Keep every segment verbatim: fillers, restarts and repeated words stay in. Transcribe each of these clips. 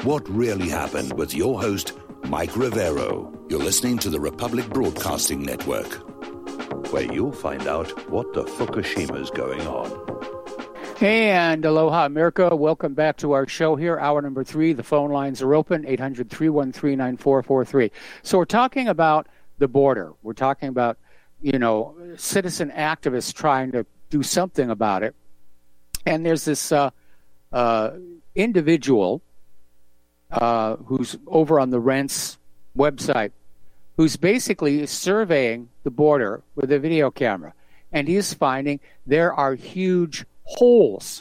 What really happened with your host, Mike Rivero. You're listening to the Republic Broadcasting Network, where you'll find out what the Fukushima's going on. And aloha, America. Welcome back to our show here, hour number three. The phone lines are open, eight hundred, three one three, nine four four three. So we're talking about the border. We're talking about, you know, citizen activists trying to do something about it. And there's this uh, uh, individual uh, who's over on the Rents website who's basically surveying the border with a video camera. And he's finding there are huge holes.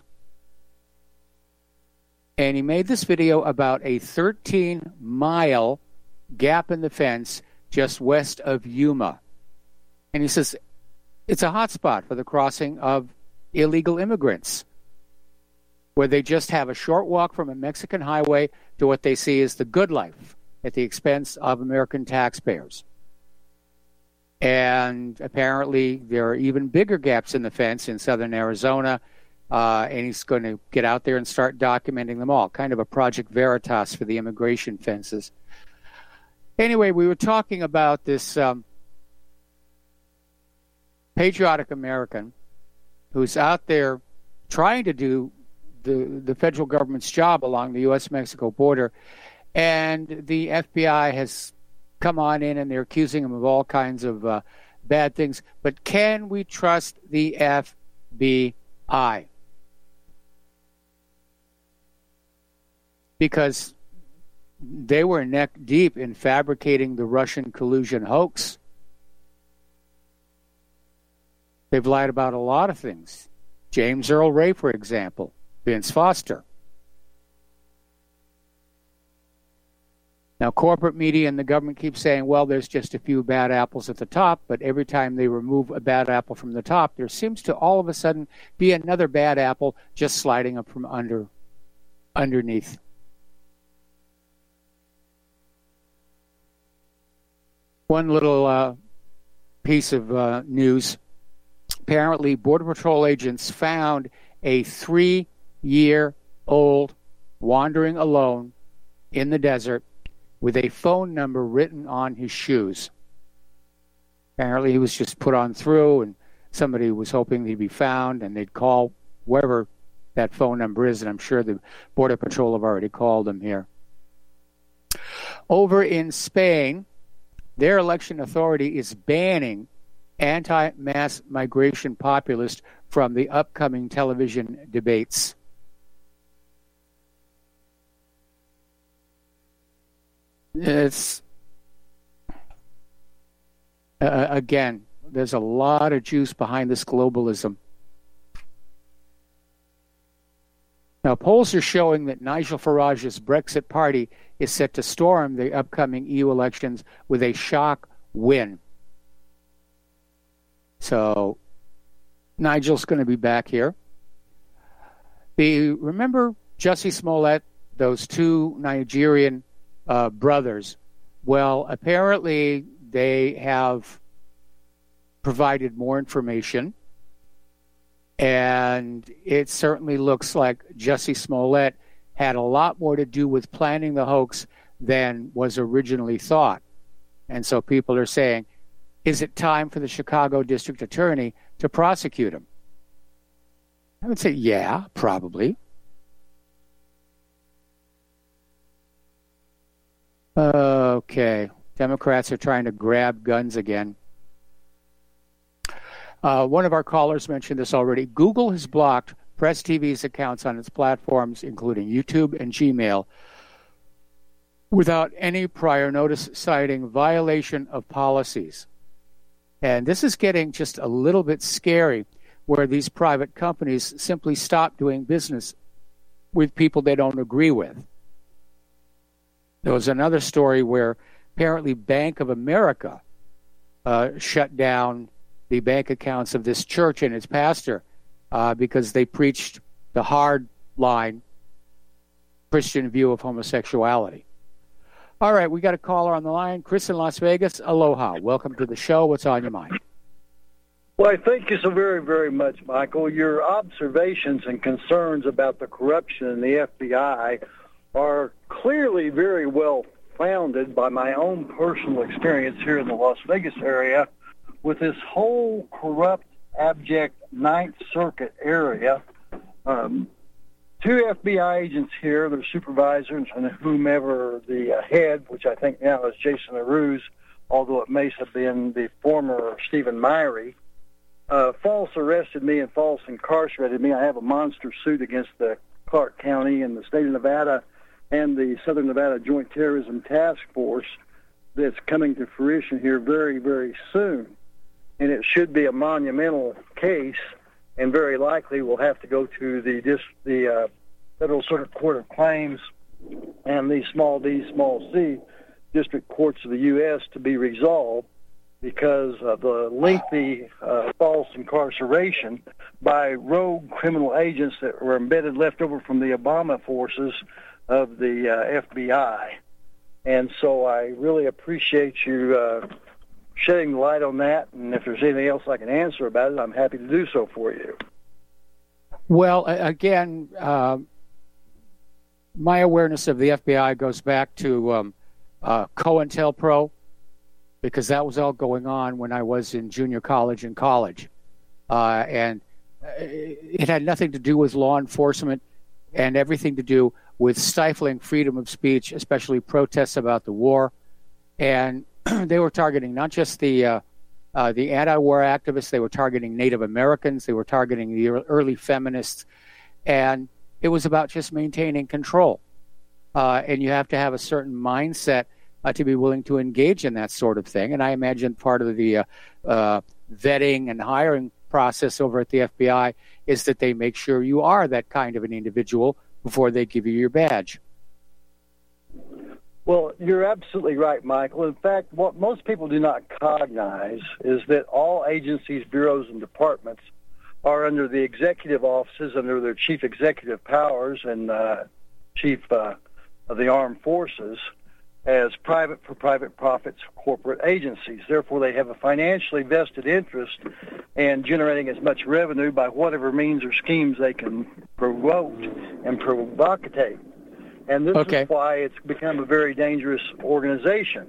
And he made this video about a thirteen-mile gap in the fence just west of Yuma. And he says it's a hot spot for the crossing of illegal immigrants, where they just have a short walk from a Mexican highway to what they see as the good life at the expense of American taxpayers. And apparently there are even bigger gaps in the fence in southern Arizona, uh, and he's going to get out there and start documenting them all, kind of a Project Veritas for the immigration fences. Anyway, we were talking about this um, patriotic American who's out there trying to do the, the federal government's job along the U S Mexico border, and the F B I has come on in and they're accusing him of all kinds of uh, bad things. But can we trust the F B I? Because they were neck deep in fabricating the Russian collusion hoax. They've lied about a lot of things. James Earl Ray, for example, Vince Foster. Now, corporate media and the government keep saying, well, there's just a few bad apples at the top, but every time they remove a bad apple from the top, there seems to all of a sudden be another bad apple just sliding up from under, underneath. One little uh, piece of uh, news. Apparently, Border Patrol agents found a three-year-old wandering alone in the desert with a phone number written on his shoes. Apparently, he was just put on through, and somebody was hoping he'd be found, and they'd call wherever that phone number is, and I'm sure the Border Patrol have already called him here. Over in Spain, their election authority is banning anti-mass migration populists from the upcoming television debates. It's, uh, again, there's a lot of juice behind this globalism. Now, polls are showing that Nigel Farage's Brexit party is set to storm the upcoming E U elections with a shock win. So, Nigel's going to be back here. The, remember Jussie Smollett, those two Nigerian uh, brothers? Well, apparently they have provided more information, and it certainly looks like Jussie Smollett had a lot more to do with planning the hoax than was originally thought. And so people are saying, is it time for the Chicago District Attorney to prosecute him? I would say, yeah, probably. Okay. Democrats are trying to grab guns again. Uh, one of our callers mentioned this already. Google has blocked Press T V's accounts on its platforms, including YouTube and Gmail, without any prior notice, citing violation of policies. And this is getting just a little bit scary, where these private companies simply stop doing business with people they don't agree with. There was another story where apparently Bank of America uh, shut down the bank accounts of this church and its pastor uh, because they preached the hard line Christian view of homosexuality. All right, we got a caller on the line. Chris in Las Vegas. Aloha. Welcome to the show. What's on your mind? Well, I thank you so very, very much, Michael. Your observations and concerns about the corruption in the F B I are clearly very well founded by my own personal experience here in the Las Vegas area with this whole corrupt, abject Ninth Circuit area. Um, two F B I agents here, their supervisors, and whomever the uh, head, which I think now is Jason Aruz, although it may have been the former Stephen Myrie, uh, false arrested me and false incarcerated me. I have a monster suit against the Clark County and the state of Nevada and the Southern Nevada Joint Terrorism Task Force that's coming to fruition here very, very soon. And it should be a monumental case, and very likely will have to go to the the uh, Federal Circuit Court of Claims and the small d, small c district courts of the U S to be resolved because of the lengthy uh, false incarceration by rogue criminal agents that were embedded left over from the Obama forces of the uh, F B I. And so I really appreciate you uh, shedding the light on that, and if there's anything else I can answer about it, I'm happy to do so for you. Well, again, uh, my awareness of the F B I goes back to um, uh, COINTELPRO, because that was all going on when I was in junior college and college. Uh, and it had nothing to do with law enforcement and everything to do with stifling freedom of speech, especially protests about the war. And they were targeting not just the uh, uh, the anti-war activists, they were targeting Native Americans, they were targeting the early feminists, and it was about just maintaining control. Uh, and you have to have a certain mindset uh, to be willing to engage in that sort of thing. And I imagine part of the uh, uh, vetting and hiring process over at the F B I is that they make sure you are that kind of an individual before they give you your badge. Well, you're absolutely right, Michael. In fact, what most people do not cognize is that all agencies, bureaus, and departments are under the executive offices, under their chief executive powers and uh, chief uh, of the armed forces, as private for private profits corporate agencies. Therefore, they have a financially vested interest in generating as much revenue by whatever means or schemes they can provoke and provocate. And this okay. is why it's become a very dangerous organization.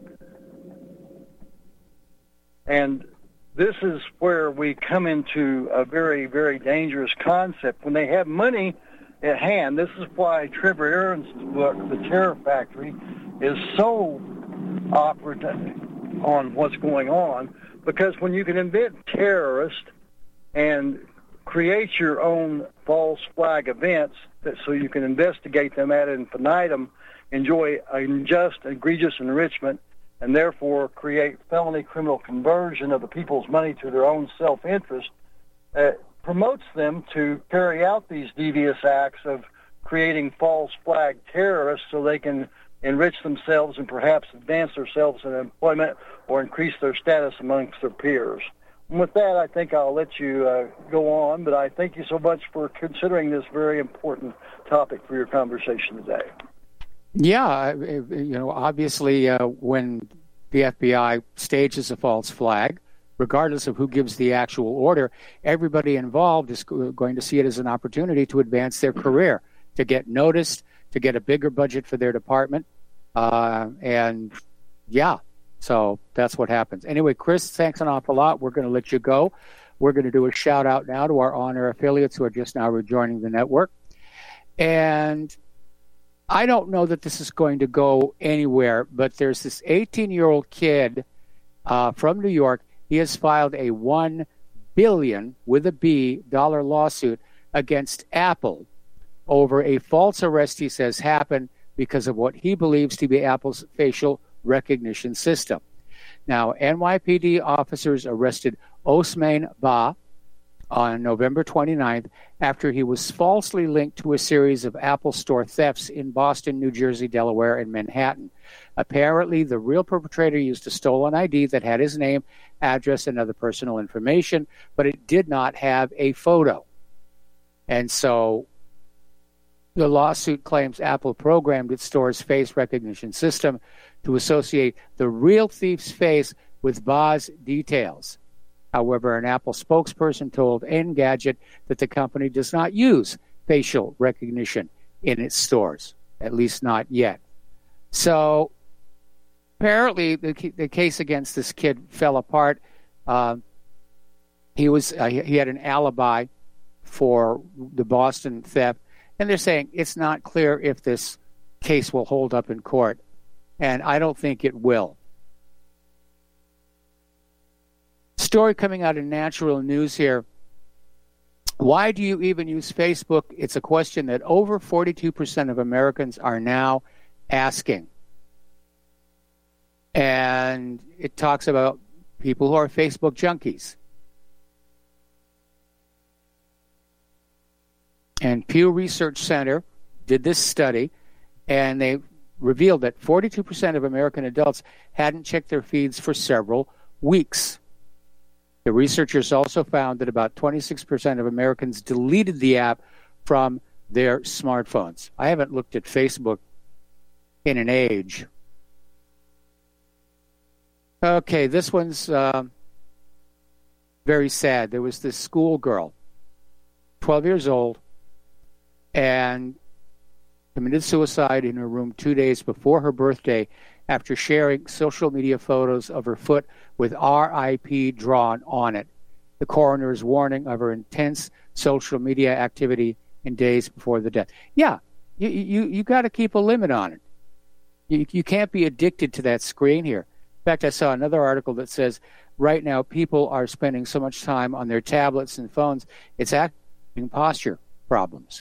And this is where we come into a very, very dangerous concept. When they have money at hand, this is why Trevor Aaron's book, The Terror Factory, is so operative on what's going on, because when you can invent terrorists and create your own false flag events that so you can investigate them ad infinitum, enjoy unjust, egregious enrichment, and therefore create felony criminal conversion of the people's money to their own self-interest, uh, promotes them to carry out these devious acts of creating false flag terrorists so they can enrich themselves and perhaps advance themselves in employment or increase their status amongst their peers. And with that, I think I'll let you uh, go on, but I thank you so much for considering this very important topic for your conversation today. Yeah, you know, obviously uh, when the F B I stages a false flag, regardless of who gives the actual order, everybody involved is going to see it as an opportunity to advance their career, to get noticed, to get a bigger budget for their department. Uh, and, yeah, so that's what happens. Anyway, Chris, thanks an awful lot. We're going to let you go. We're going to do a shout-out now to our on-air affiliates who are just now rejoining the network. And I don't know that this is going to go anywhere, but there's this eighteen-year-old kid uh, from New York. He has filed a one billion, with a B, dollar lawsuit against Apple over a false arrest, he says, happened because of what he believes to be Apple's facial recognition system. Now, N Y P D officers arrested Osman Ba on November twenty-ninth after he was falsely linked to a series of Apple Store thefts in Boston, New Jersey, Delaware, and Manhattan. Apparently, the real perpetrator used a stolen I D that had his name, address, and other personal information, but it did not have a photo. And so the lawsuit claims Apple programmed its store's face recognition system to associate the real thief's face with Ba's details. However, an Apple spokesperson told Engadget that the company does not use facial recognition in its stores. at least not yet. So apparently the, the case against this kid fell apart. Uh, he was uh, he had an alibi for the Boston theft, and they're saying it's not clear if this case will hold up in court, and I don't think it will. Story coming out of Natural News here. Why do you even use Facebook? It's a question that over forty-two percent of Americans are now asking. And it talks about people who are Facebook junkies. And Pew Research Center did this study, and they revealed that forty-two percent of American adults hadn't checked their feeds for several weeks. The researchers also found that about twenty-six percent of Americans deleted the app from their smartphones. I haven't looked at Facebook in an age. Okay, this one's uh, very sad. There was this schoolgirl, twelve years old, and committed suicide in her room two days before her birthday after sharing social media photos of her foot with R I P drawn on it. The coroner is warning of her intense social media activity in days before the death. Yeah, you you, you got to keep a limit on it. You, you can't be addicted to that screen here. In fact, I saw another article that says right now people are spending so much time on their tablets and phones, it's acting posture problems.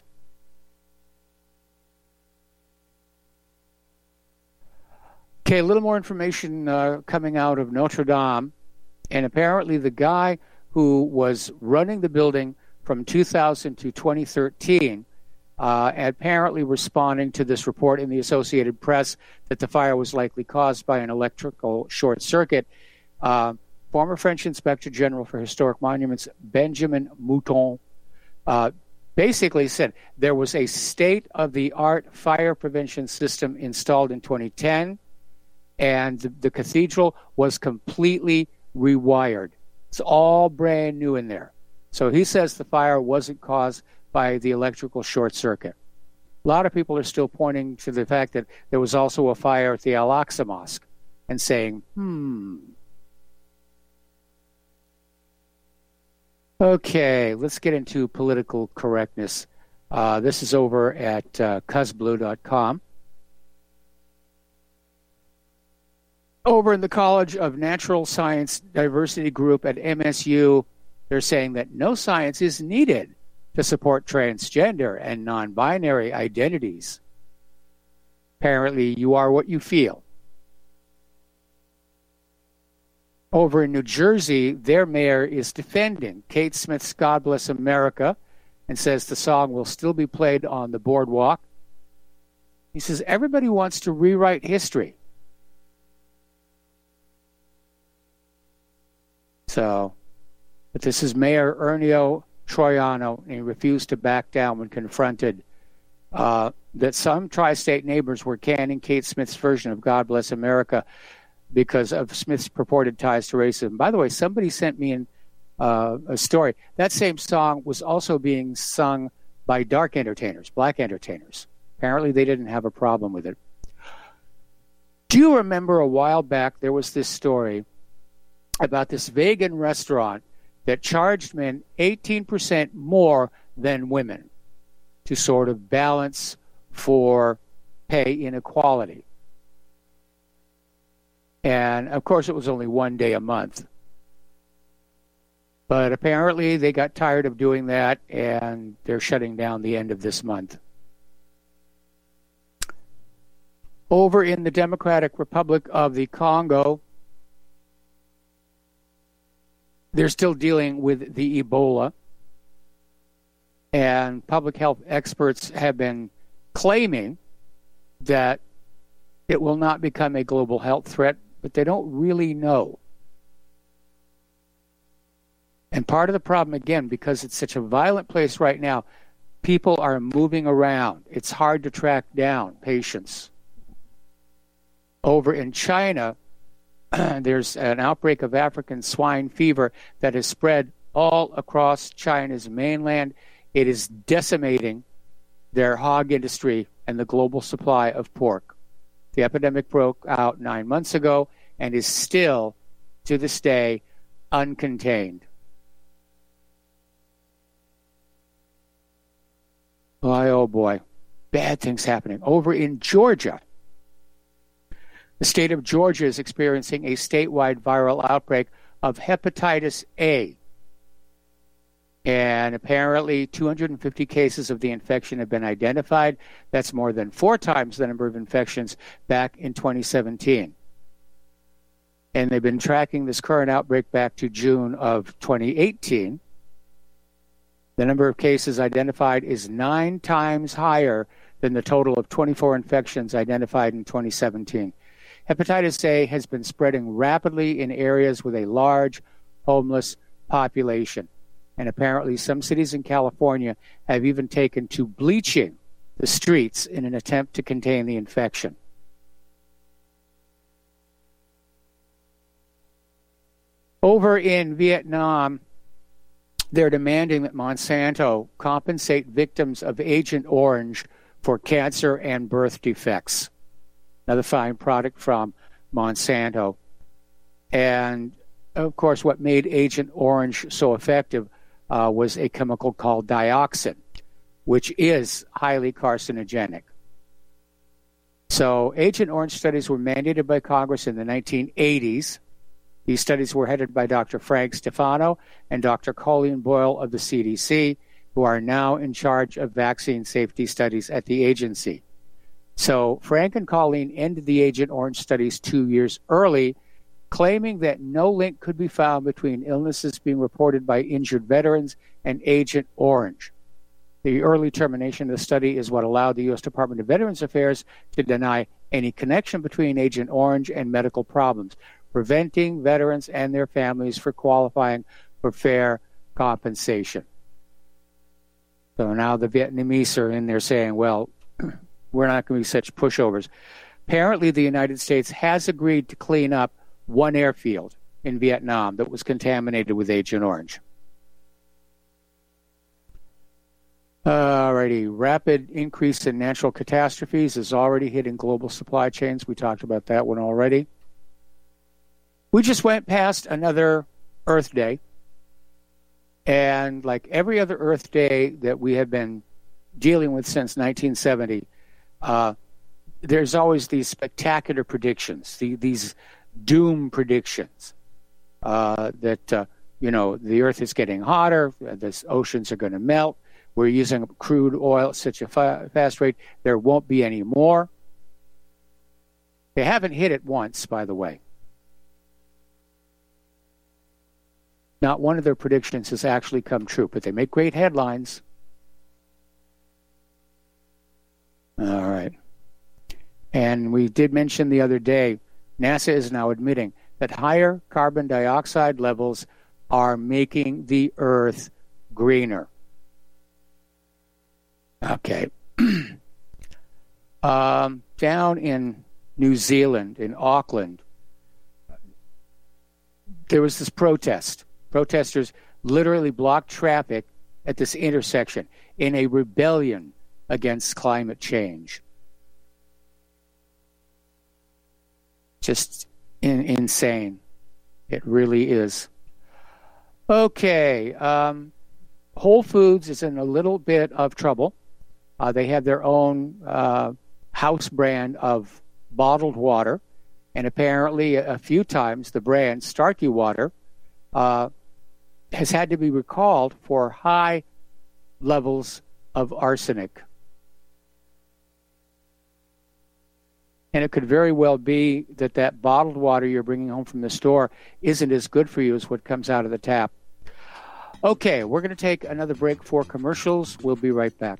Okay, a little more information uh, coming out of Notre Dame. And apparently the guy who was running the building from two thousand to twenty thirteen, uh, apparently responding to this report in the Associated Press that the fire was likely caused by an electrical short circuit. Uh, former French Inspector General for Historic Monuments, Benjamin Mouton, uh, basically said there was a state-of-the-art fire prevention system installed in twenty ten, and the, the cathedral was completely rewired. It's all brand new in there. So he says the fire wasn't caused by the electrical short circuit. A lot of people are still pointing to the fact that there was also a fire at the Al-Aqsa Mosque and saying, hmm. Okay, let's get into political correctness. Uh, this is over at uh, cuzblue dot com. Over in the College of Natural Science Diversity Group at M S U, they're saying that no science is needed to support transgender and non-binary identities. Apparently, you are what you feel. Over in New Jersey, their mayor is defending Kate Smith's God Bless America and says the song will still be played on the boardwalk. He says everybody wants to rewrite history. So, but this is Mayor Ernio Troiano, and he refused to back down when confronted uh, that some tri-state neighbors were canning Kate Smith's version of God Bless America because of Smith's purported ties to racism. By the way, somebody sent me in, uh, a story. That same song was also being sung by dark entertainers, black entertainers. Apparently they didn't have a problem with it. Do you remember a while back there was this story about this vegan restaurant that charged men eighteen percent more than women to sort of balance for pay inequality? And, of course, it was only one day a month. But apparently they got tired of doing that, and they're shutting down the end of this month. Over in the Democratic Republic of the Congo, they're still dealing with the Ebola. And public health experts have been claiming that it will not become a global health threat, but they don't really know. And part of the problem, again, because it's such a violent place right now, people are moving around. It's hard to track down patients. Over in China, there's an outbreak of African swine fever that has spread all across China's mainland. It is decimating their hog industry and the global supply of pork. The epidemic broke out nine months ago and is still, to this day, uncontained. Boy, oh boy, bad things happening. Over in Georgia, the state of Georgia is experiencing a statewide viral outbreak of hepatitis A. And apparently two hundred fifty cases of the infection have been identified. That's more than four times the number of infections back in twenty seventeen. And they've been tracking this current outbreak back to June of twenty eighteen. The number of cases identified is nine times higher than the total of twenty-four infections identified in twenty seventeen. Hepatitis A has been spreading rapidly in areas with a large homeless population. And apparently some cities in California have even taken to bleaching the streets in an attempt to contain the infection. Over in Vietnam, they're demanding that Monsanto compensate victims of Agent Orange for cancer and birth defects. Another fine product from Monsanto. And, of course, what made Agent Orange so effective uh, was a chemical called dioxin, which is highly carcinogenic. So Agent Orange studies were mandated by Congress in the nineteen eighties. These studies were headed by Doctor Frank Stefano and Doctor Colleen Boyle of the C D C, who are now in charge of vaccine safety studies at the agency. So Frank and Colleen ended the Agent Orange studies two years early, claiming that no link could be found between illnesses being reported by injured veterans and Agent Orange. The early termination of the study is what allowed the U S Department of Veterans Affairs to deny any connection between Agent Orange and medical problems, preventing veterans and their families from qualifying for fair compensation. So now the Vietnamese are in there saying, well, we're not going to be such pushovers. Apparently, the United States has agreed to clean up one airfield in Vietnam that was contaminated with Agent Orange. Alrighty, rapid increase in natural catastrophes is already hitting global supply chains. We talked about that one already. We just went past another Earth Day. And like every other Earth Day that we have been dealing with since nineteen seventy, uh, there's always these spectacular predictions, the, these doom predictions uh, that, uh, you know, the Earth is getting hotter, the oceans are going to melt, we're using crude oil at such a fa- fast rate, there won't be any more. They haven't hit it once, by the way. Not one of their predictions has actually come true, but they make great headlines. All right. And we did mention the other day, NASA is now admitting that higher carbon dioxide levels are making the Earth greener. Okay. um, down in New Zealand, in Auckland, there was this protest. Protesters literally blocked traffic at this intersection in a rebellion against climate change. Just in, insane. It really is. Okay. Um, Whole Foods is in a little bit of trouble. Uh, they have their own uh, house brand of bottled water. And apparently a, a few times the brand, Starkey Water, uh, has had to be recalled for high levels of arsenic. And it could very well be that that bottled water you're bringing home from the store isn't as good for you as what comes out of the tap. Okay, we're going to take another break for commercials. We'll be right back.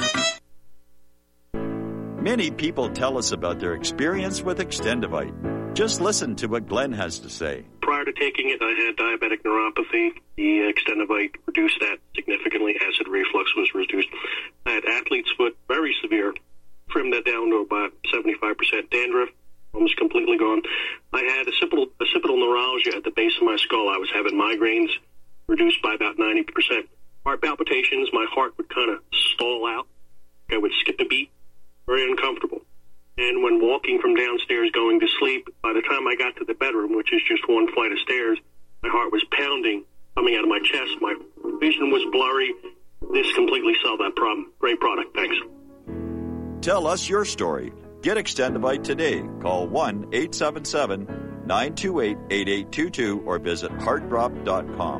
Many people tell us about their experience with Extendivite. Just listen to what Glenn has to say. Prior to taking it, I had diabetic neuropathy. The Extendivite reduced that significantly. Acid reflux was reduced. I had athlete's foot, very severe. Trimmed that down to about seventy-five percent. Dandruff, almost completely gone. I had occipital, occipital neuralgia at the base of my skull. I was having migraines, reduced by about ninety percent. Heart palpitations, my heart would kind of stall out. I would skip a beat. Very uncomfortable. And when walking from downstairs going to sleep, by the time I got to the bedroom, which is just one flight of stairs, my heart was pounding, coming out of my chest. My vision was blurry. This completely solved that problem. Great product. Thanks. Tell us your story. Get Extendivite today. Call one eight seven seven, nine two eight, eight eight two two or visit heart drop dot com.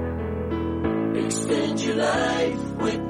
Extend your life with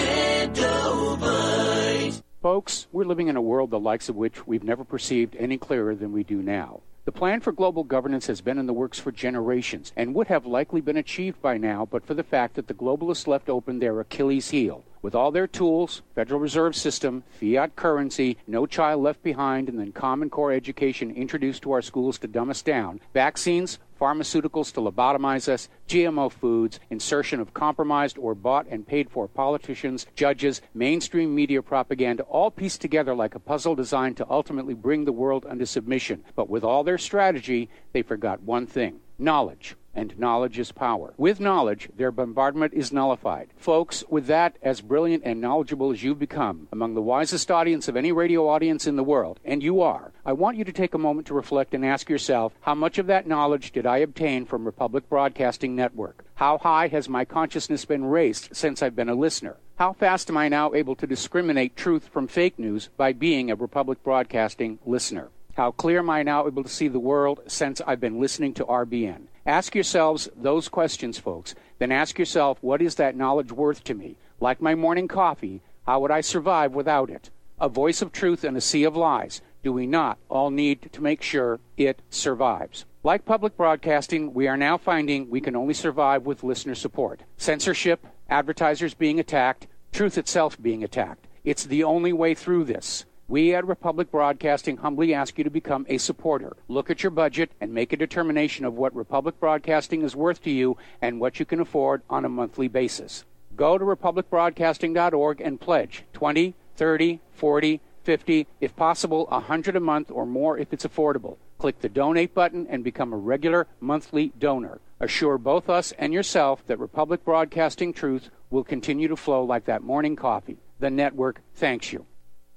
Extendivite. Folks, we're living in a world the likes of which we've never perceived any clearer than we do now. The plan for global governance has been in the works for generations and would have likely been achieved by now but for the fact that the globalists left open their Achilles heel. With all their tools, Federal Reserve System, fiat currency, no child left behind, and then Common Core education introduced to our schools to dumb us down, vaccines, pharmaceuticals to lobotomize us, G M O foods, insertion of compromised or bought and paid for politicians, judges, mainstream media propaganda, all pieced together like a puzzle designed to ultimately bring the world under submission. But with all their strategy, they forgot one thing: knowledge. And knowledge is power. With knowledge, their bombardment is nullified. Folks, with that, as brilliant and knowledgeable as you've become, among the wisest audience of any radio audience in the world, and you are, I want you to take a moment to reflect and ask yourself, how much of that knowledge did I obtain from Republic Broadcasting Network? How high has my consciousness been raised since I've been a listener? How fast am I now able to discriminate truth from fake news by being a Republic Broadcasting listener? How clear am I now able to see the world since I've been listening to R B N? Ask yourselves those questions, folks. Then ask yourself, what is that knowledge worth to me? Like my morning coffee, how would I survive without it? A voice of truth in a sea of lies. Do we not all need to make sure it survives? Like public broadcasting, we are now finding we can only survive with listener support. Censorship, advertisers being attacked, truth itself being attacked. It's the only way through this. We at Republic Broadcasting humbly ask you to become a supporter. Look at your budget and make a determination of what Republic Broadcasting is worth to you and what you can afford on a monthly basis. Go to republic broadcasting dot org and pledge twenty, thirty, forty, fifty, if possible, one hundred a month or more if it's affordable. Click the donate button and become a regular monthly donor. Assure both us and yourself that Republic Broadcasting truth will continue to flow like that morning coffee. The network thanks you.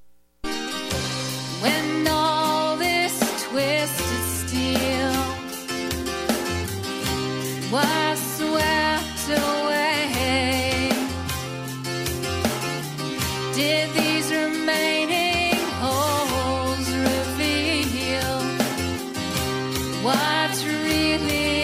When all this twisted steel was swept away, did these remaining holes reveal what's really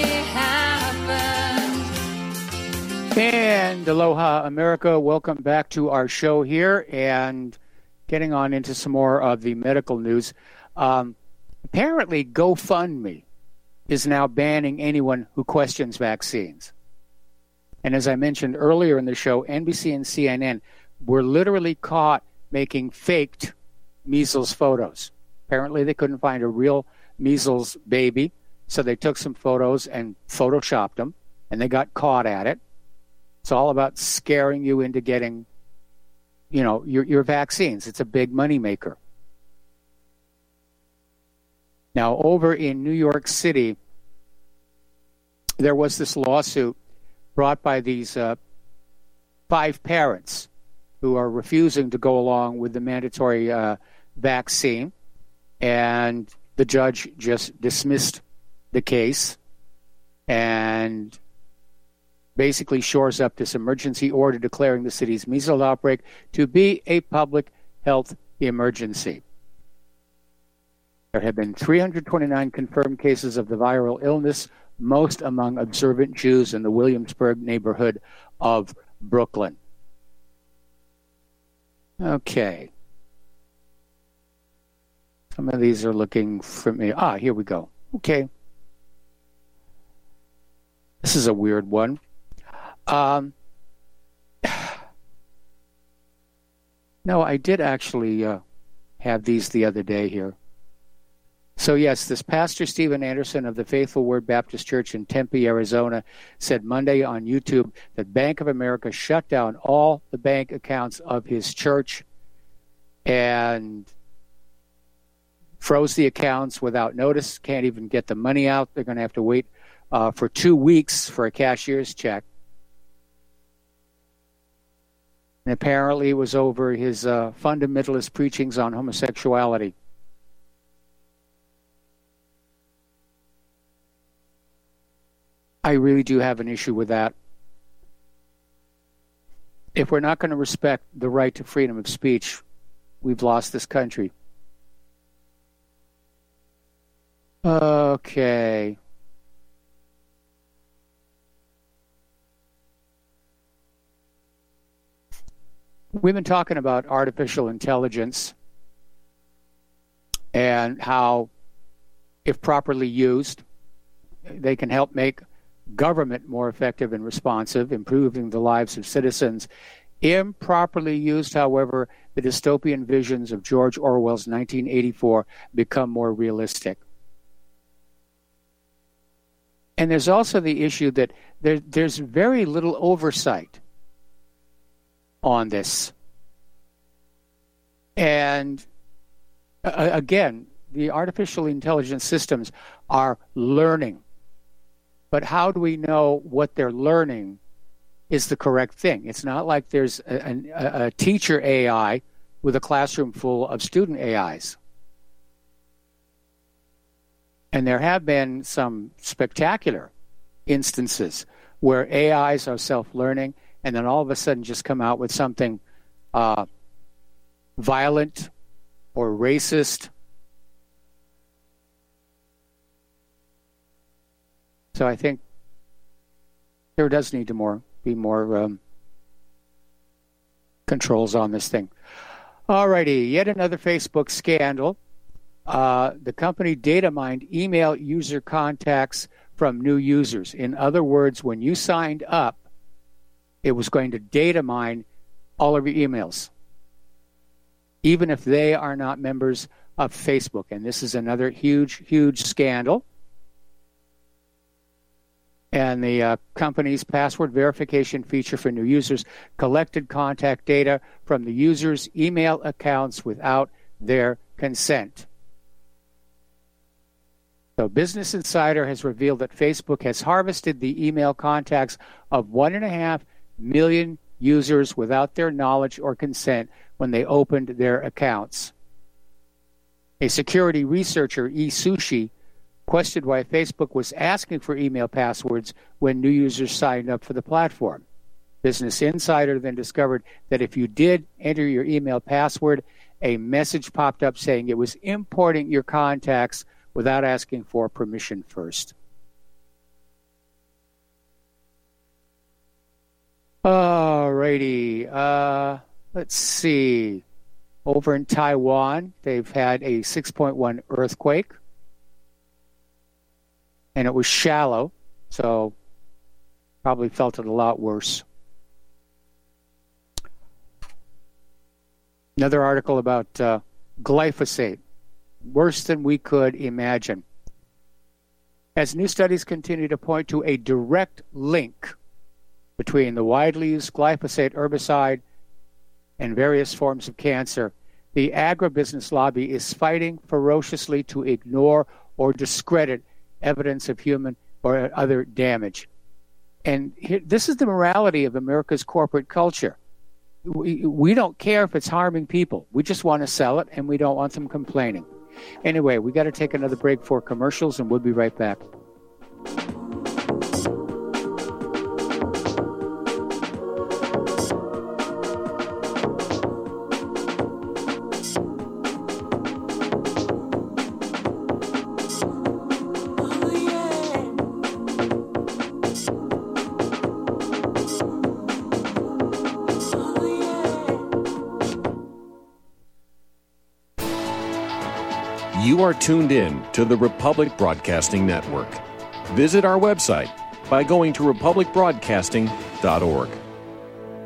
happened? And aloha, America. Welcome back to our show here, and getting on into some more of the medical news. Um, apparently, GoFundMe is now banning anyone who questions vaccines. And as I mentioned earlier in the show, N B C and C N N were literally caught making faked measles photos. Apparently, they couldn't find a real measles baby, so they took some photos and photoshopped them, and they got caught at it. It's all about scaring you into getting you know, your, your vaccines. It's a big moneymaker. Now, over in New York City, there was this lawsuit brought by these uh, five parents who are refusing to go along with the mandatory uh, vaccine, and the judge just dismissed the case and basically shores up this emergency order declaring the city's measles outbreak to be a public health emergency. There have been three hundred twenty-nine confirmed cases of the viral illness, most among observant Jews in the Williamsburg neighborhood of Brooklyn. Okay. Some of these are looking for me. Ah, here we go. Okay. This is a weird one. Um, no, I did actually uh, have these the other day here. So, yes, this Pastor Stephen Anderson of the Faithful Word Baptist Church in Tempe, Arizona, said Monday on YouTube that Bank of America shut down all the bank accounts of his church and froze the accounts without notice, can't even get the money out. They're going to have to wait uh, for two weeks for a cashier's check. And apparently it was over his uh, fundamentalist preachings on homosexuality. I really do have an issue with that. If we're not going to respect the right to freedom of speech, we've lost this country. Okay. We've been talking about artificial intelligence and how, if properly used, they can help make government more effective and responsive, improving the lives of citizens. Improperly used, however, the dystopian visions of George Orwell's nineteen eighty-four become more realistic. And there's also the issue that there, there's very little oversight on this. And uh, again, the artificial intelligence systems are learning. But how do we know what they're learning is the correct thing? It's not like there's a, a, a teacher A I with a classroom full of student A Is. And there have been some spectacular instances where A Is are self-learning and then all of a sudden just come out with something uh, violent or racist. So I think there does need to more be more um, controls on this thing. All righty, yet another Facebook scandal. Uh, the company data mined email user contacts from new users. In other words, when you signed up, it was going to data mine all of your emails, even if they are not members of Facebook. And this is another huge, huge scandal. And the uh, company's password verification feature for new users collected contact data from the users' email accounts without their consent. So Business Insider has revealed that Facebook has harvested the email contacts of one and a half million users without their knowledge or consent when they opened their accounts. A security researcher, E. Sushi, questioned why Facebook was asking for email passwords when new users signed up for the platform. Business Insider then discovered that if you did enter your email password, a message popped up saying it was importing your contacts without asking for permission first. All righty. Uh, let's see. Over in Taiwan, they've had a six point one earthquake. And it was shallow, so probably felt it a lot worse. Another article about uh, glyphosate, worse than we could imagine. As new studies continue to point to a direct link between the widely used glyphosate herbicide and various forms of cancer, the agribusiness lobby is fighting ferociously to ignore or discredit evidence of human or other damage. And here, this is the morality of America's corporate culture. We, we don't care if it's harming people. We just want to sell it, and we don't want them complaining. Anyway, we got to take another break for commercials, and we'll be right back. You are tuned in to the Republic Broadcasting Network. Visit our website by going to republic broadcasting dot org.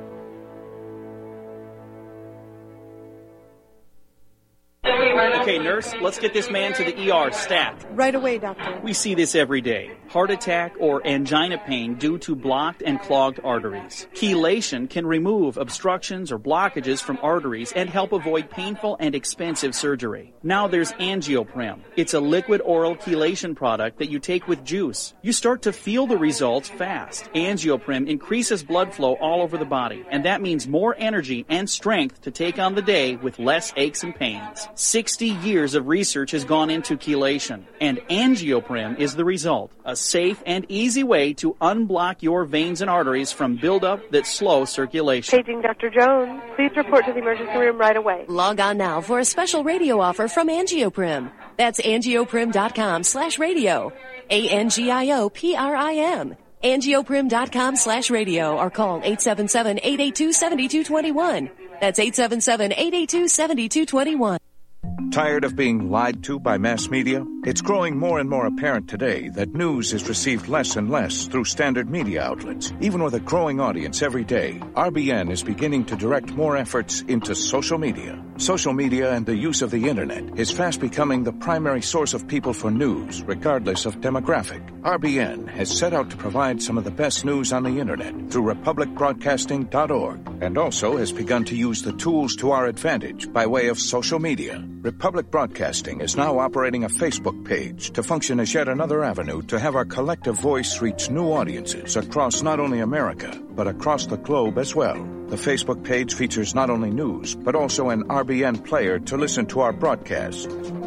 Okay, nerds. nurse, let's get this man to the E R stat. Right away, doctor. We see this every day. Heart attack or angina pain due to blocked and clogged arteries. Chelation can remove obstructions or blockages from arteries and help avoid painful and expensive surgery. Now there's Angioprim. It's a liquid oral chelation product that you take with juice. You start to feel the results fast. Angioprim increases blood flow all over the body, and that means more energy and strength to take on the day with less aches and pains. sixty years of research has gone into chelation, and Angioprim is the result. A safe and easy way to unblock your veins and arteries from buildup that slow circulation. Paging Doctor Jones. Please report to the emergency room right away. Log on now for a special radio offer from Angioprim. That's angioprim.com slash radio. A N G I O P R I M. angioprim.com slash radio or call eight seven seven, eight eight two, seven two two one. That's eight seven seven, eight eight two, seven two two one. Tired of being lied to by mass media? It's growing more and more apparent today that news is received less and less through standard media outlets. Even with a growing audience every day, R B N is beginning to direct more efforts into social media. Social media and the use of the internet is fast becoming the primary source of people for news, regardless of demographic. R B N has set out to provide some of the best news on the internet through republic broadcasting dot org, and also has begun to use the tools to our advantage by way of social media. Republic Broadcasting is now operating a Facebook page to function as yet another avenue to have our collective voice reach new audiences across not only America, but across the globe as well. The Facebook page features not only news, but also an R B N player to listen to our broadcasts.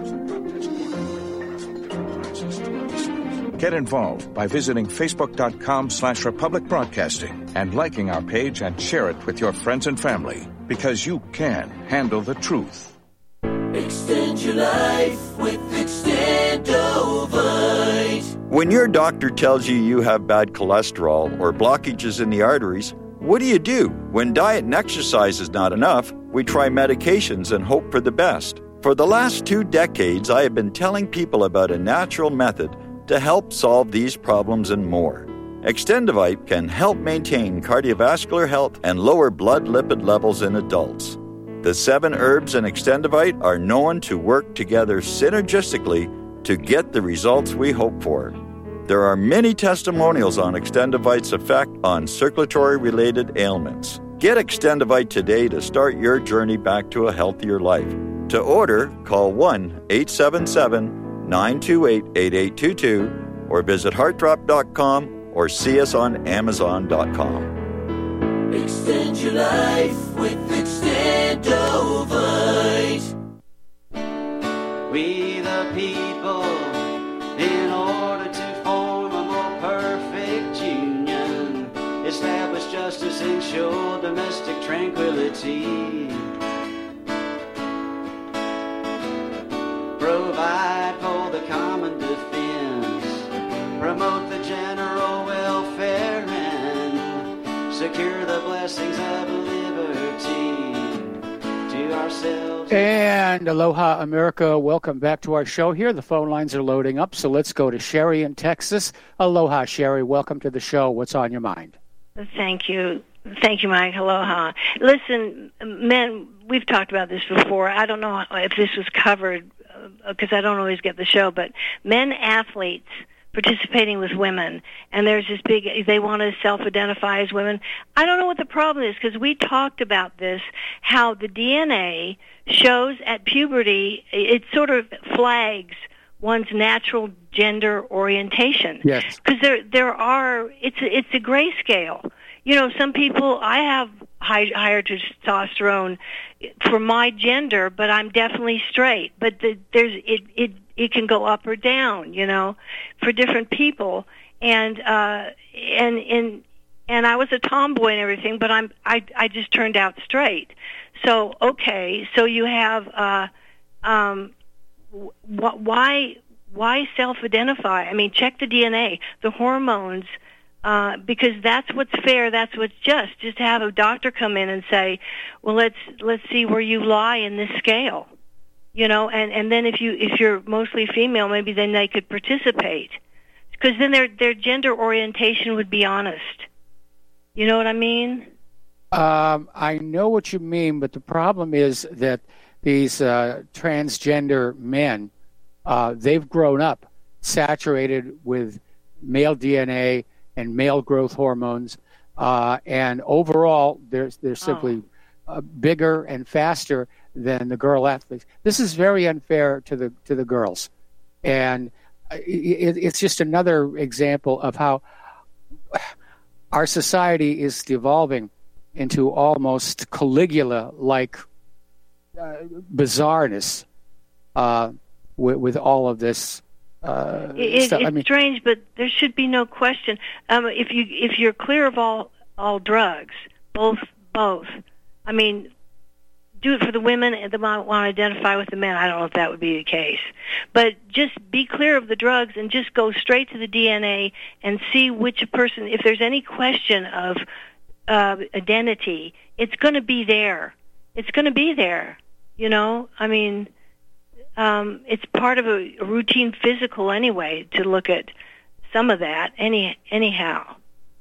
Get involved by visiting facebook.com slash Republic Broadcasting and liking our page and share it with your friends and family, because you can handle the truth. Extend your life with Extendovite. When your doctor tells you you have bad cholesterol or blockages in the arteries, what do you do? When diet and exercise is not enough, we try medications and hope for the best. For the last two decades, I have been telling people about a natural method to help solve these problems and more. Extendovite can help maintain cardiovascular health and lower blood lipid levels in adults. The seven herbs in Extendovite are known to work together synergistically to get the results we hope for. There are many testimonials on Extendovite's effect on circulatory-related ailments. Get Extendovite today to start your journey back to a healthier life. To order, call one eight seven seven, nine two eight, eight eight two two or visit heart drop dot com or see us on amazon dot com. Extend your life with Extendovite. We the people, in order to form a more perfect union, establish justice, ensure domestic tranquility, provide for the common defense, promote the general welfare, and secure the blessings of liberty to ourselves. And aloha, America. Welcome back to our show here. The phone lines are loading up, so let's go to Sherry in Texas. Aloha, Sherry. Welcome to the show. What's on your mind? Thank you. Thank you, Mike. Aloha. Listen, men, we've talked about this before. I don't know if this was covered because uh, I don't always get the show, but men athletes participating with women, and there's this big, they want to self-identify as women. I don't know what the problem is, because we talked about this, how the D N A shows at puberty, it sort of flags one's natural gender orientation. Yes. Because there, there are, it's a, it's a grayscale. You know, some people, I have high, higher testosterone for my gender, but I'm definitely straight. But the, there's, it, it, it can go up or down, you know, for different people. And, uh, and, and, and I was a tomboy and everything, but I'm, I, I just turned out straight. So, okay, so you have, uh, um, wh- why, why self-identify? I mean, check the D N A, the hormones, Uh, because that's what's fair, that's what's just. Just have a doctor come in and say, well, let's let's see where you lie in this scale, you know. And, and then if you if you're mostly female, maybe then they could participate, because then their their gender orientation would be honest. You know what I mean? Um, I know what you mean, but the problem is that these uh, transgender men, uh, they've grown up saturated with male D N A and male growth hormones, uh, and overall, they're they're simply oh. uh, bigger and faster than the girl athletes. This is very unfair to the to the girls, and it, it's just another example of how our society is devolving into almost Caligula-like uh, bizarreness uh, with, with all of this. Uh, it, stuff. It's I mean, strange, but there should be no question. Um, if you if you're clear of all all drugs, both both, I mean, do it for the women and the want to identify with the men. I don't know if that would be the case, but just be clear of the drugs and just go straight to the D N A and see which person. If there's any question of uh, identity, it's going to be there. It's going to be there. You know, I mean. Um, it's part of a, a routine physical anyway to look at some of that. Any anyhow,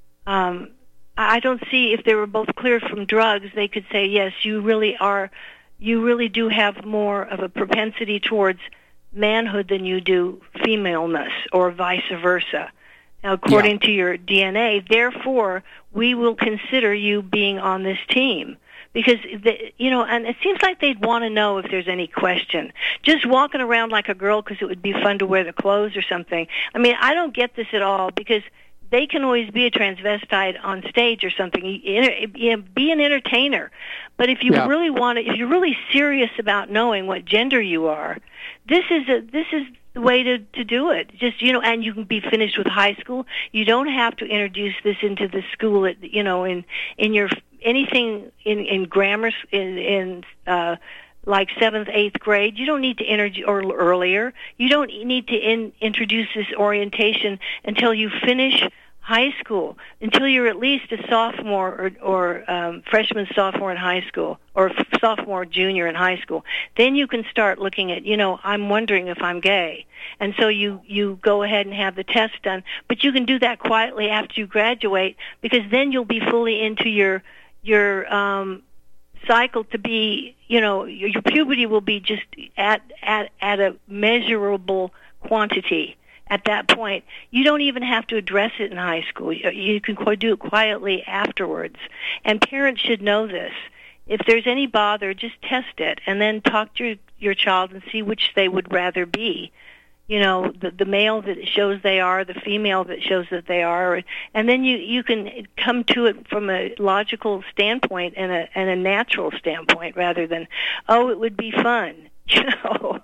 um, I don't see if they were both cleared from drugs, they could say yes, you really are, you really do have more of a propensity towards manhood than you do femaleness, or vice versa. Now, according yeah. to your D N A, therefore, we will consider you being on this team. Because, the, you know, and it seems like they'd want to know if there's any question. Just walking around like a girl because it would be fun to wear the clothes or something. I mean, I don't get this at all, because they can always be a transvestite on stage or something. You, you know, be an entertainer. But if you yeah. really want to, if you're really serious about knowing what gender you are, this is a, this is the way to, to do it. Just, you know, and you can be finished with high school. You don't have to introduce this into the school, at, you know, in, in your, anything in, in grammar, in, in uh, like seventh, eighth grade. You don't need to introduce, or earlier. You don't need to in, introduce this orientation until you finish high school, until you're at least a sophomore or, or um, freshman, sophomore in high school, or sophomore, junior in high school. Then you can start looking at, you know, I'm wondering if I'm gay. And so you, you go ahead and have the test done. But you can do that quietly after you graduate, because then you'll be fully into your your um, cycle to be, you know, your, your puberty will be just at, at, at a measurable quantity. At that point, you don't even have to address it in high school. You can do it quietly afterwards. And parents should know this. If there's any bother, just test it, and then talk to your, your child and see which they would rather be. You know, the, the male that shows they are, the female that shows that they are, and then you, you can come to it from a logical standpoint and a and a natural standpoint, rather than, oh, it would be fun, you know.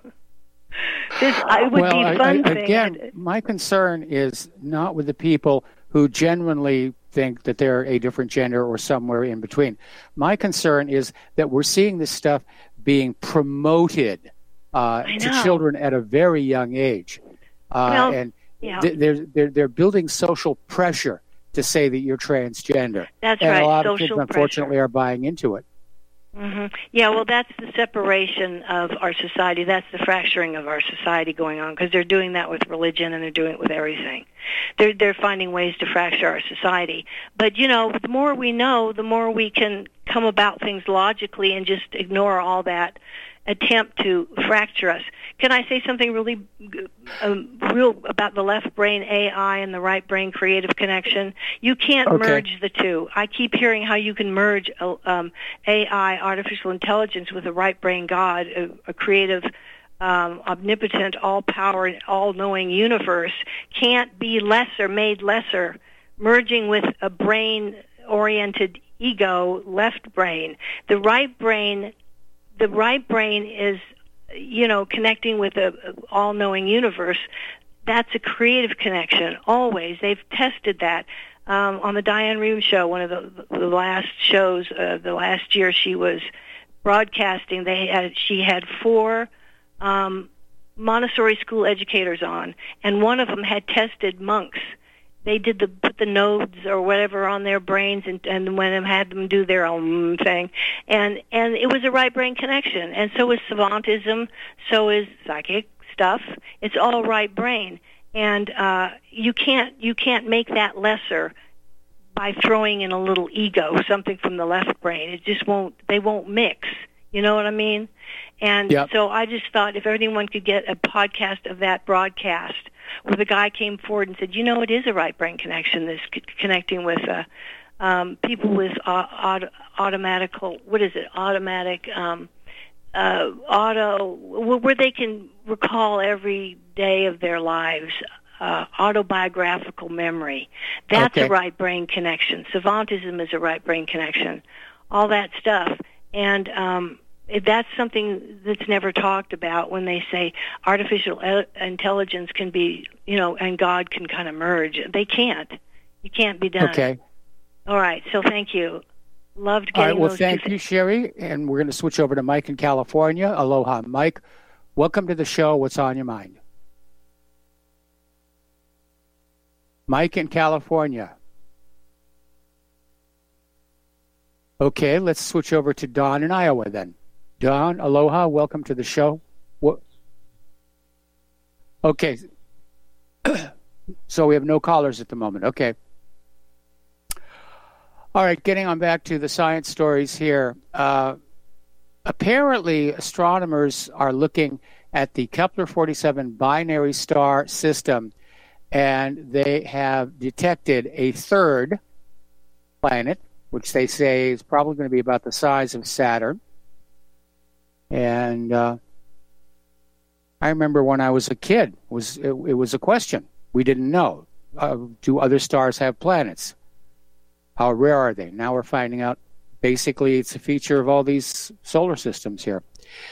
This it would well, be a fun I, I, thing. Again, my concern is not with the people who genuinely think that they're a different gender or somewhere in between. My concern is that we're seeing this stuff being promoted Uh, to children at a very young age, uh, well, and yeah. they're, they're they're building social pressure to say that you're transgender. That's and right. a lot social of kids, pressure. unfortunately, are buying into it. Mm-hmm. Yeah, well, that's the separation of our society. That's the fracturing of our society going on, because they're doing that with religion and they're doing it with everything. They're they're finding ways to fracture our society. But you know, the more we know, the more we can come about things logically and just ignore all that attempt to fracture us. Can I say something really um, real about the left brain A I and the right brain creative connection? You can't okay. merge the two. I keep hearing how you can merge um, A I, artificial intelligence, with a right brain God, a, a creative, um, omnipotent, all-power, all-knowing universe. Can't be lesser, made lesser, merging with a brain-oriented ego, left brain. The right brain The right brain is, you know, connecting with a, a all-knowing universe. That's a creative connection, always. They've tested that. Um, on the Diane Rehm show, one of the, the last shows, uh, the last year she was broadcasting, they had, she had four um, Montessori school educators on, and one of them had tested monks. They did the put the nodes or whatever on their brains, and and when them had them do their own thing, and and it was a right brain connection. And so is savantism, so is psychic stuff. It's all right brain, and uh, you can't you can't make that lesser by throwing in a little ego, something from the left brain. It just won't. They won't mix. You know what I mean? And Yep. so I just thought if anyone could get a podcast of that broadcast where the guy came forward and said, you know, it is a right brain connection, this c- connecting with uh, um, people with uh, auto- automatical, what is it, automatic, um, uh, auto, where they can recall every day of their lives, uh, autobiographical memory. That's Okay. a right brain connection. Savantism is a right brain connection. All that stuff. And um, that's something that's never talked about when they say artificial e- intelligence can be, you know, and God can kind of merge. They can't. It can't be done. Okay. All right. So thank you. Loved All getting right. Well, those thank two you, Sherry. And we're going to switch over to Mike in California. Aloha, Mike. Welcome to the show. What's on your mind? Mike in California. Okay, let's switch over to Don in Iowa then. Don, aloha. Welcome to the show. What? Okay. So we have no callers at the moment. Okay. All right, getting on back to the science stories here. Uh, apparently, astronomers are looking at the Kepler forty-seven binary star system, and they have detected a third planet, which they say is probably going to be about the size of Saturn. And uh, I remember when I was a kid, it was it, it was a question. We didn't know. Uh, do other stars have planets? How rare are they? Now we're finding out basically it's a feature of all these solar systems here.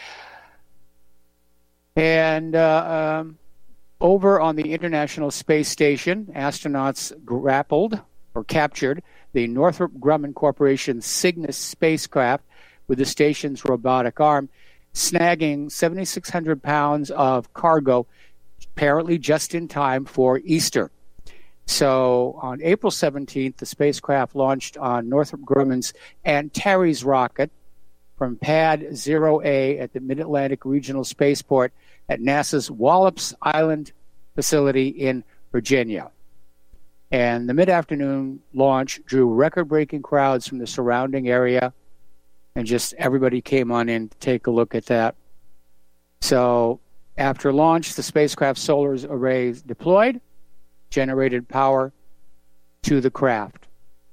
And uh, um, over on the International Space Station, astronauts grappled or captured the Northrop Grumman Corporation Cygnus spacecraft with the station's robotic arm, snagging seven thousand six hundred pounds of cargo, apparently just in time for Easter. So on April seventeenth, the spacecraft launched on Northrop Grumman's Antares rocket from Pad zero A at the Mid-Atlantic Regional Spaceport at NASA's Wallops Island facility in Virginia. And the mid-afternoon launch drew record-breaking crowds from the surrounding area, and just everybody came on in to take a look at that. So after launch, the spacecraft's solar arrays deployed, generated power to the craft,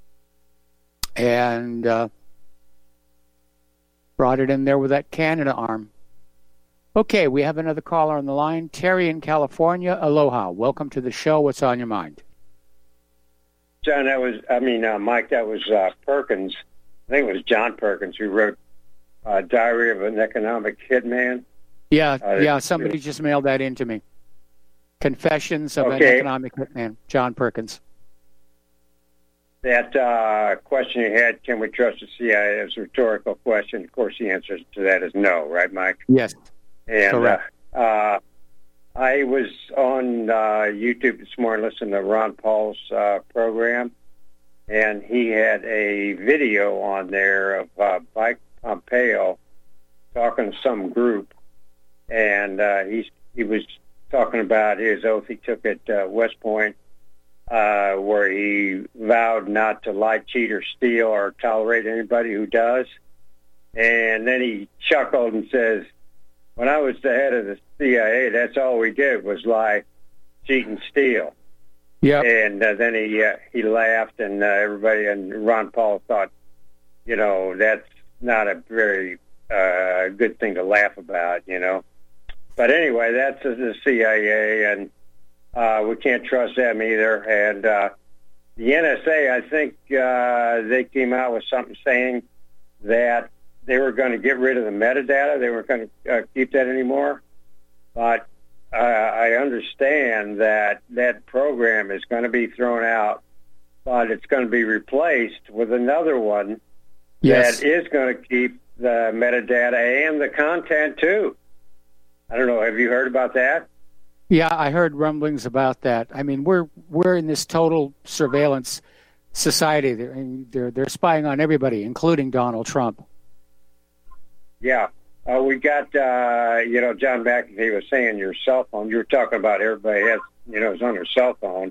and uh, brought it in there with that Canadarm. Okay, we have another caller on the line. Terry in California. Aloha. Welcome to the show. What's on your mind? John, that was, I mean, uh, Mike, that was uh, Perkins. I think it was John Perkins who wrote uh, Diary of an Economic Hitman. Yeah, Uh, yeah, somebody just mailed that in to me. Confessions of an Okay. Economic Hitman, John Perkins. That uh, question you had, can we trust the C I A, is a rhetorical question. Of course, the answer to that is no, right, Mike? Yes, And correct. uh, uh, I was on uh, YouTube this morning listening to Ron Paul's uh, program, and he had a video on there of uh, Mike Pompeo talking to some group, and uh, he's, he was talking about his oath he took at uh, West Point, uh, where he vowed not to lie, cheat, or steal, or tolerate anybody who does. And then he chuckled and says, when I was the head of the C I A, that's all we did was lie, cheat, and steal. Yeah. And uh, then he uh, he laughed, and uh, everybody and Ron Paul thought, you know, that's not a very uh, good thing to laugh about, you know. But anyway, that's the C I A, and uh, we can't trust them either. And uh, the N S A, I think uh, they came out with something saying that they were going to get rid of the metadata. They weren't going to uh, keep that anymore. But uh, I understand that that program is going to be thrown out, but it's going to be replaced with another one Yes. that is going to keep the metadata and the content, too. I don't know. Have you heard about that? Yeah, I heard rumblings about that. I mean, we're we're in this total surveillance society. They're they're, they're spying on everybody, including Donald Trump. Yeah. Uh, we got, uh, you know, John McAfee was saying your cell phone. You were talking about everybody has, you know, is on their cell phone.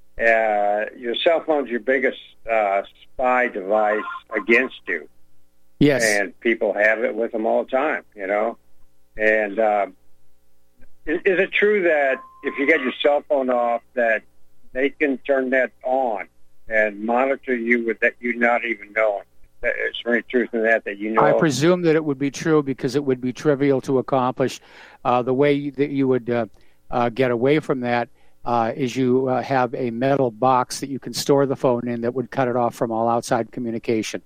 Uh, your cell phone's your biggest uh, spy device against you. Yes. And people have it with them all the time, you know. And uh, is, is it true that if you get your cell phone off, that they can turn that on and monitor you with that you not even knowing? Is there any truth in that that you know? I presume that it would be true because it would be trivial to accomplish. Uh, the way you, that you would uh, uh, get away from that uh, is you uh, have a metal box that you can store the phone in that would cut it off from all outside communication.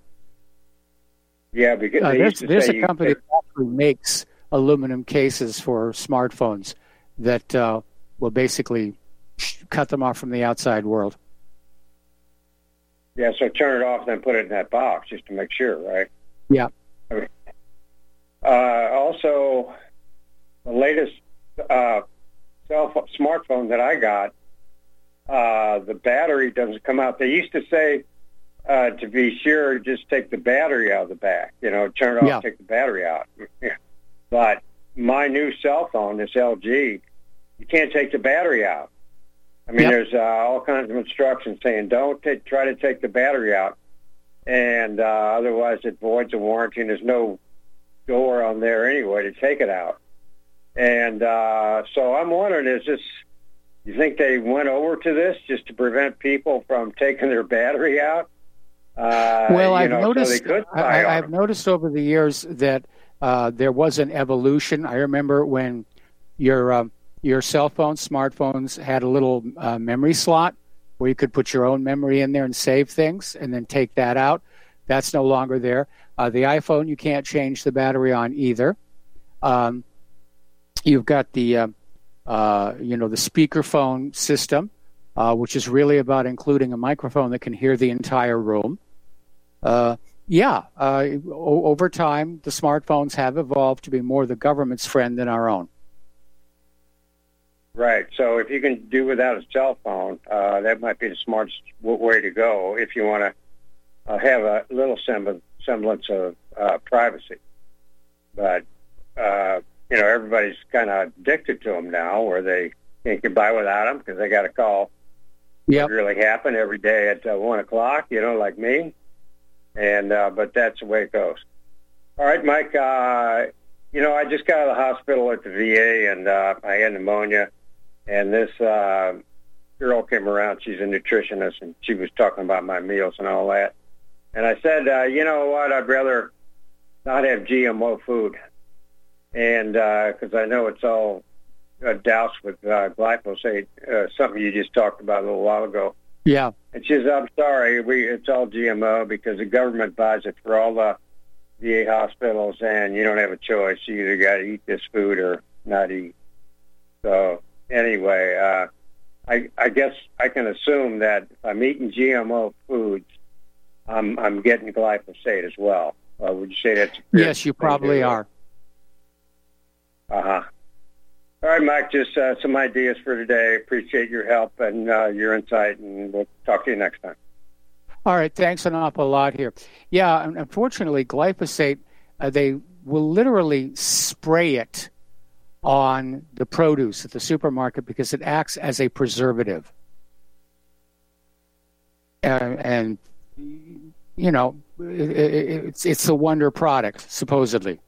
Yeah, because uh, they there's, used to there's say a you company could- that actually makes aluminum cases for smartphones that uh, will basically cut them off from the outside world. Yeah, so turn it off and then put it in that box just to make sure, right? Yeah. Okay. Uh, also, the latest uh, cell phone, smartphone that I got, uh, the battery doesn't come out. They used to say, uh, to be sure, just take the battery out of the back. You know, turn it off, Yeah. take the battery out. Yeah. But my new cell phone, this L G, you can't take the battery out. I mean, Yep. there's uh, all kinds of instructions saying don't take, try to take the battery out, and uh, otherwise it voids the warranty, and there's no door on there anyway to take it out. And uh, so I'm wondering, is this, you think they went over to this just to prevent people from taking their battery out? Uh, Well, you I've know, noticed. So they could spy I, on I've them. noticed over the years that uh, there was an evolution. I remember when your um, your cell phones, smartphones had a little uh, memory slot where you could put your own memory in there and save things, and then take that out. That's no longer there. Uh, the iPhone, you can't change the battery on either. Um, you've got the uh, uh, you know the speakerphone system, uh, which is really about including a microphone that can hear the entire room. Uh, yeah, uh, o- over time, the smartphones have evolved to be more the government's friend than our own. Right. So if you can do without a cell phone, uh, that might be the smartest w- way to go if you want to uh, have a little sem- semblance of uh, privacy. But, uh, you know, everybody's kind of addicted to them now where they can't get by without them because they got to call. Yep. It really happen every day at uh, one o'clock, you know, like me. And uh, but that's the way it goes. All right, Mike, uh, you know, I just got out of the hospital at the V A, and uh, I had pneumonia. And this uh, girl came around. She's a nutritionist, and she was talking about my meals and all that. And I said, uh, you know what, I'd rather not have G M O food. And because uh, I know it's all uh, doused with uh, glyphosate, uh, something you just talked about a little while ago. Yeah. And she says, I'm sorry, we it's all G M O because the government buys it for all the V A hospitals, and you don't have a choice. You either got to eat this food or not eat. So anyway, uh, I, I guess I can assume that if I'm eating G M O foods, I'm, I'm getting glyphosate as well. Uh, would you say that's a fair Yes, you thing to probably do? are. Uh-huh. All right, Mike, just uh, some ideas for today. Appreciate your help and uh, your insight, and we'll talk to you next time. All right, thanks an awful lot here. Yeah, and unfortunately, glyphosate, uh, they will literally spray it on the produce at the supermarket because it acts as a preservative. Uh, and, you know, it, it, it's, it's a wonder product, supposedly.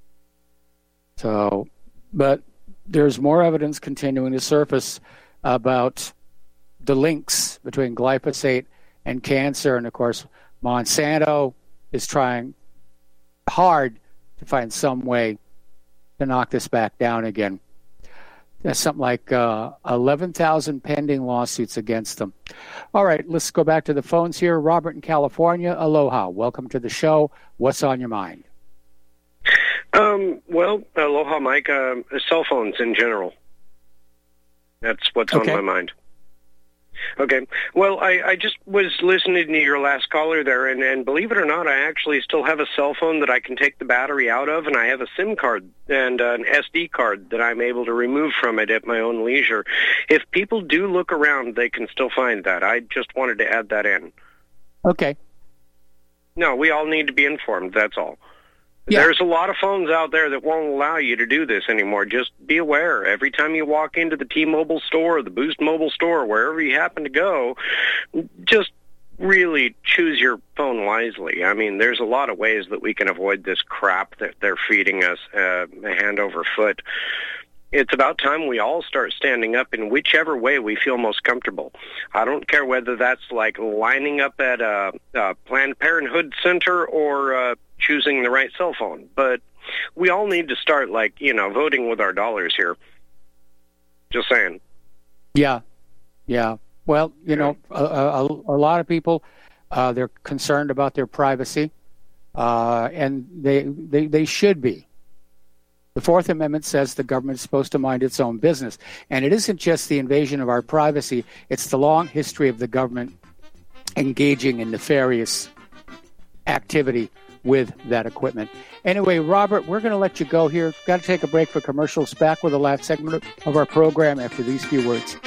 So, but there's more evidence continuing to surface about the links between glyphosate and cancer. And, of course, Monsanto is trying hard to find some way to knock this back down again. There's something like uh, eleven thousand pending lawsuits against them. All right, let's go back to the phones here. Robert in California, aloha. Welcome to the show. What's on your mind? Um, well, aloha, Mike. Uh, cell phones in general. That's what's Okay. on my mind. Okay. Well, I, I just was listening to your last caller there, and, and believe it or not, I actually still have a cell phone that I can take the battery out of, and I have a SIM card and uh, an S D card that I'm able to remove from it at my own leisure. If people do look around, they can still find that. I just wanted to add that in. Okay. No, we all need to be informed, that's all. Yeah. There's a lot of phones out there that won't allow you to do this anymore. Just be aware. Every time you walk into the T-Mobile store or the Boost Mobile store, wherever you happen to go, just really choose your phone wisely. I mean, there's a lot of ways that we can avoid this crap that they're feeding us uh, hand over foot. It's about time we all start standing up in whichever way we feel most comfortable. I don't care whether that's like lining up at a, a Planned Parenthood center or uh, choosing the right cell phone. But we all need to start, like, you know, voting with our dollars here. Just saying. Yeah, yeah. Well, you know, a, a, a lot of people, uh, they're concerned about their privacy, uh, and they, they they should be. The Fourth Amendment says the government is supposed to mind its own business. And it isn't just the invasion of our privacy, it's the long history of the government engaging in nefarious activity with that equipment. Anyway, Robert, we're going to let you go here. Got to take a break for commercials. Back with the last segment of our program after these few words.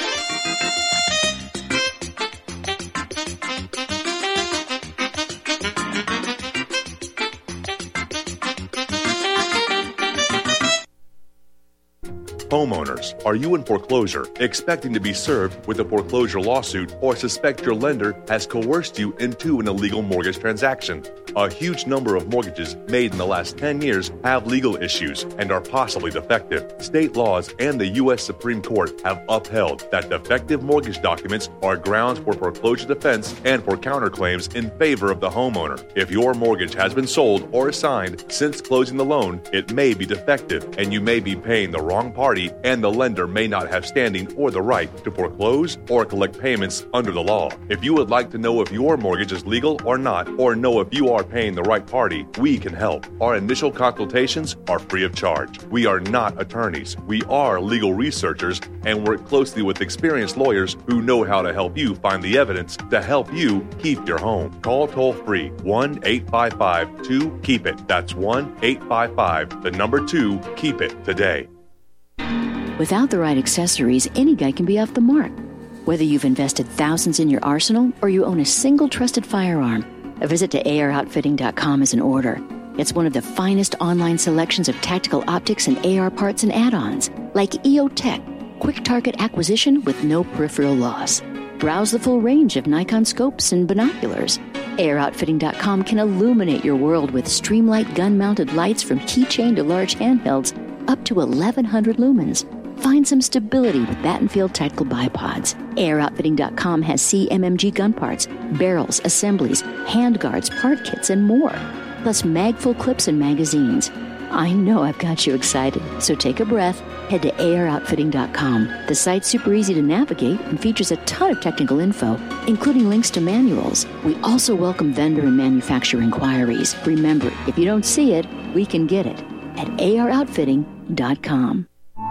Homeowners, are you in foreclosure, expecting to be served with a foreclosure lawsuit, or suspect your lender has coerced you into an illegal mortgage transaction? A huge number of mortgages made in the last ten years have legal issues and are possibly defective. State laws and the U S Supreme Court have upheld that defective mortgage documents are grounds for foreclosure defense and for counterclaims in favor of the homeowner. If your mortgage has been sold or assigned since closing the loan, it may be defective and you may be paying the wrong party, and the lender may not have standing or the right to foreclose or collect payments under the law. If you would like to know if your mortgage is legal or not, or know if you are paying the right party, we can help. Our initial consultations are free of charge. We are not attorneys. We are legal researchers and work closely with experienced lawyers who know how to help you find the evidence to help you keep your home. Call toll-free one eight five five two keep it. That's one eight five five, the number two, keep it today. Without the right accessories, any guy can be off the mark. Whether you've invested thousands in your arsenal or you own a single trusted firearm, a visit to A R outfitting dot com is in order. It's one of the finest online selections of tactical optics and A R parts and add-ons, like E O Tech, quick target acquisition with no peripheral loss. Browse the full range of Nikon scopes and binoculars. A R outfitting dot com can illuminate your world with Streamlight gun-mounted lights from keychain to large handhelds up to eleven hundred lumens. Find some stability with Battenfield Tactical Bipods. A R outfitting dot com has C M M G gun parts, barrels, assemblies, handguards, part kits, and more. Plus mag-full clips and magazines. I know I've got you excited, so take a breath. Head to A R outfitting dot com. The site's super easy to navigate and features a ton of technical info, including links to manuals. We also welcome vendor and manufacturer inquiries. Remember, if you don't see it, we can get it at A R outfitting dot com.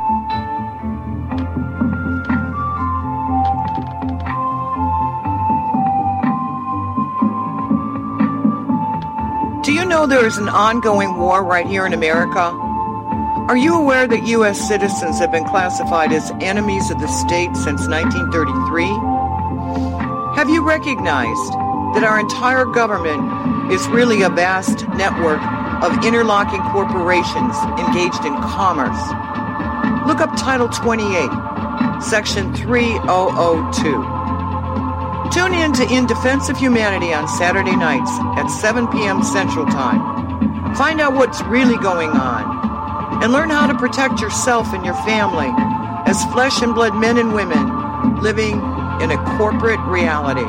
Do you know there is an ongoing war right here in America? Are you aware that U S citizens have been classified as enemies of the state since nineteen thirty-three? Have you recognized that our entire government is really a vast network of interlocking corporations engaged in commerce? Look up Title twenty-eight, Section three thousand two. Tune in to In Defense of Humanity on Saturday nights at seven p.m. Central Time. Find out what's really going on and learn how to protect yourself and your family as flesh and blood men and women living in a corporate reality.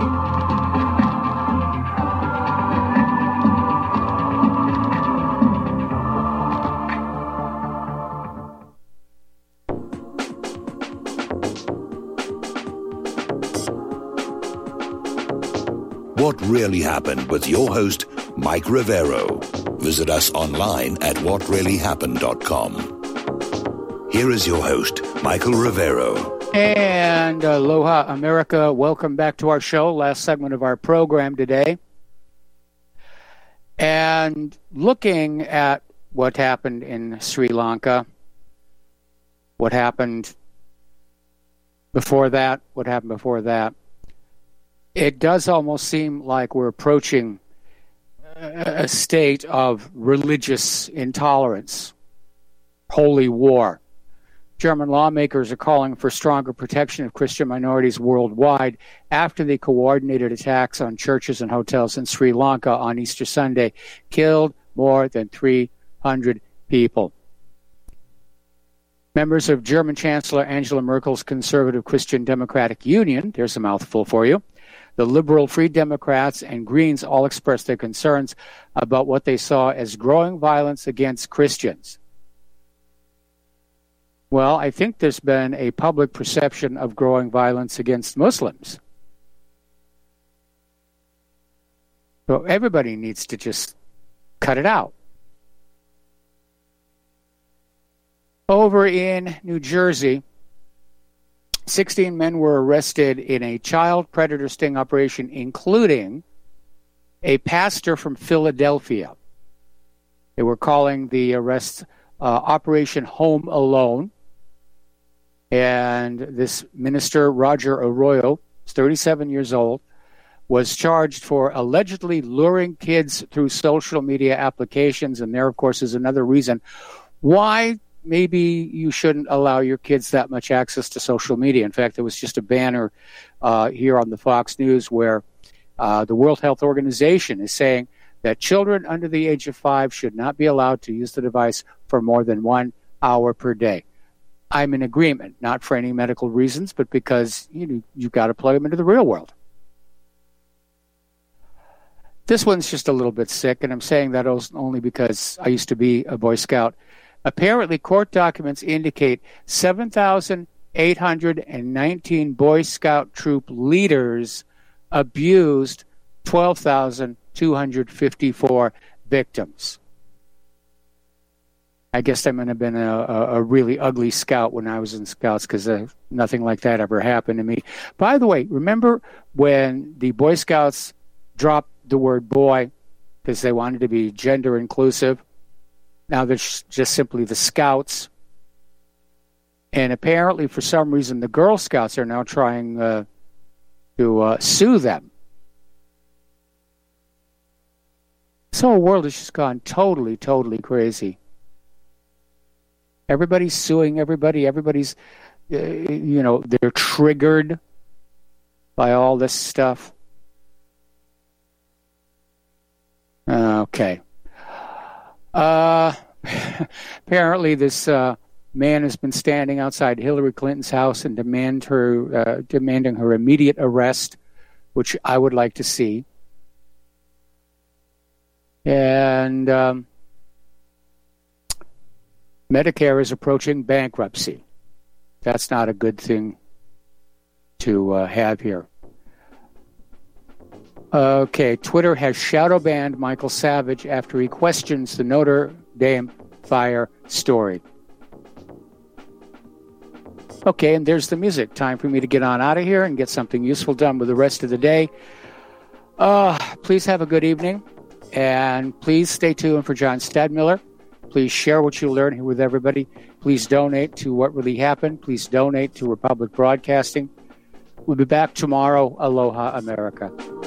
What Really Happened with your host, Mike Rivero. Visit us online at what really happened dot com. Here is your host, Michael Rivero. And aloha, America. Welcome back to our show, last segment of our program today. And looking at what happened in Sri Lanka, what happened before that, what happened before that, it does almost seem like we're approaching a state of religious intolerance, holy war. German lawmakers are calling for stronger protection of Christian minorities worldwide after the coordinated attacks on churches and hotels in Sri Lanka on Easter Sunday killed more than three hundred people. Members of German Chancellor Angela Merkel's Conservative Christian Democratic Union, there's a mouthful for you, the Liberal Free Democrats and Greens all expressed their concerns about what they saw as growing violence against Christians. Well, I think there's been a public perception of growing violence against Muslims. So everybody needs to just cut it out. Over in New Jersey, sixteen men were arrested in a child predator sting operation, including a pastor from Philadelphia. They were calling the arrest uh, Operation Home Alone. And this minister, Roger Arroyo, is thirty-seven years old, was charged for allegedly luring kids through social media applications. And there, of course, is another reason why maybe you shouldn't allow your kids that much access to social media. In fact, there was just a banner uh, here on the Fox News where uh, the World Health Organization is saying that children under the age of five should not be allowed to use the device for more than one hour per day. I'm in agreement, not for any medical reasons, but because you know, you've got to plug them into the real world. This one's just a little bit sick, and I'm saying that only because I used to be a Boy Scout. Apparently, court documents indicate seven thousand eight hundred nineteen Boy Scout troop leaders abused twelve thousand two hundred fifty-four victims. I guess I might have been a, a, a really ugly scout when I was in Scouts because uh, nothing like that ever happened to me. By the way, remember when the Boy Scouts dropped the word boy because they wanted to be gender inclusive? Now they're just simply the Scouts. And apparently, for some reason, the Girl Scouts are now trying uh, to uh, sue them. So the world has just gone totally, totally crazy. Everybody's suing everybody. Everybody's, uh, you know, they're triggered by all this stuff. Okay. Uh, apparently, this uh, man has been standing outside Hillary Clinton's house and demand her, uh, demanding her immediate arrest, which I would like to see. And um, Medicare is approaching bankruptcy. That's not a good thing to uh, have here. Okay, Twitter has shadow banned Michael Savage after he questions the Notre Dame fire story. Okay, and there's the music. Time for me to get on out of here and get something useful done with the rest of the day. Uh, please have a good evening, and please stay tuned for John Stadmiller. Please share what you learn here with everybody. Please donate to What Really Happened. Please donate to Republic Broadcasting. We'll be back tomorrow. Aloha, America.